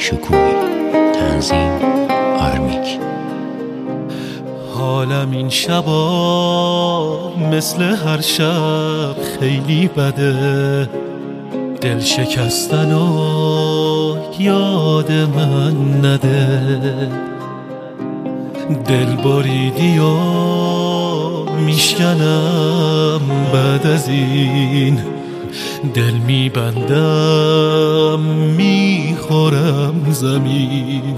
شکوهی. تنظیم آرمیک. حالم این شبا مثل هر شب خیلی بده، دل شکستن و یاد من نده. دل بریدی و میشکنم بعد از این، دل میبندم میخورم زمین.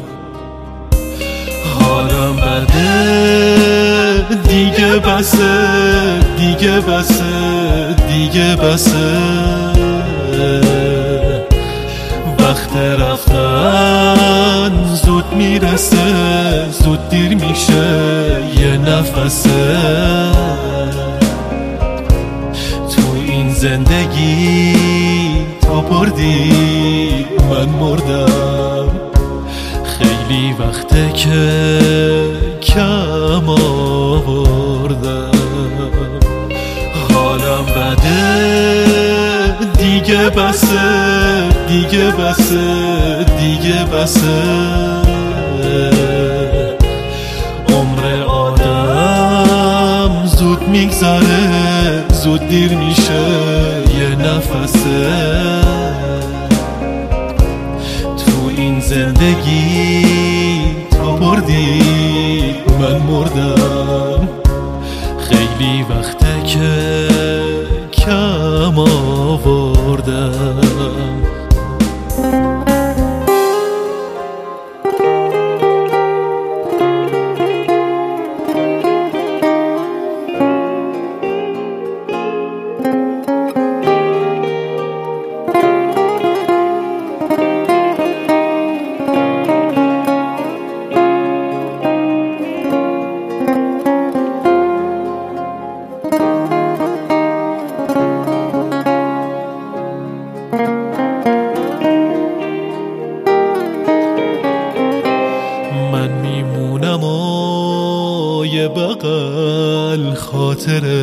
حالم بده دیگه بسه، دیگه بسه، دیگه بسه. وقت رفتن زود میرسه، زود دیر میشه یه نفسه. تو این زندگی تو بردی من مردم، خیلی وقته که کم آوردم. حالم بده دیگه بسه، دیگه بسه، دیگه بسه. عمر آدم زود میگذره، زود دیر میشه یه نفسه. تو این زندگی تو بردی من مردم، خیلی وقته که کم آوردم. من میمونم و یه بغل خاطره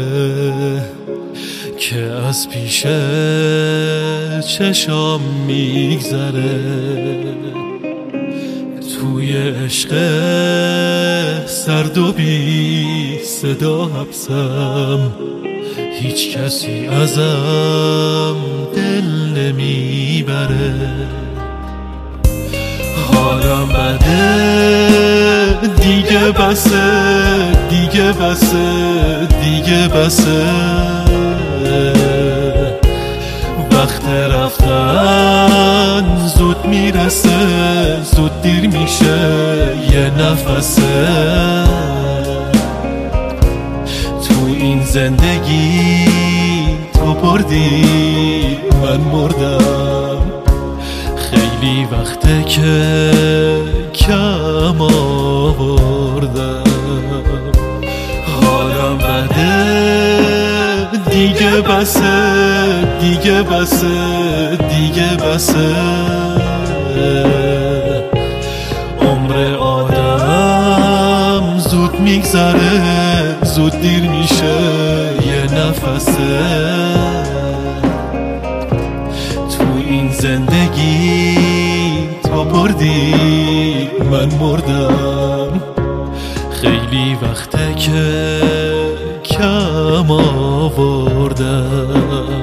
که از پیش چشام میگذره. توی عشق سرد و بی صدا حبسم، هیچ کسی ازم دل نمیبره. حالم بده دیگه بسه، دیگه بسه، دیگه بسه. وقت رفتن زود میرسه، زود دیر میشه یه نفسه. تو این زندگی تو بردی من مردم، خیلی وقته که کم آوردم. حالم بده دیگه بسه، دیگه بسه، دیگه بسه. عمر آدم زود میگذره، زود دیر میشه یه نفسه. تو این زندگی تو بردی من مردم، خیلی وقته که کم آوردم.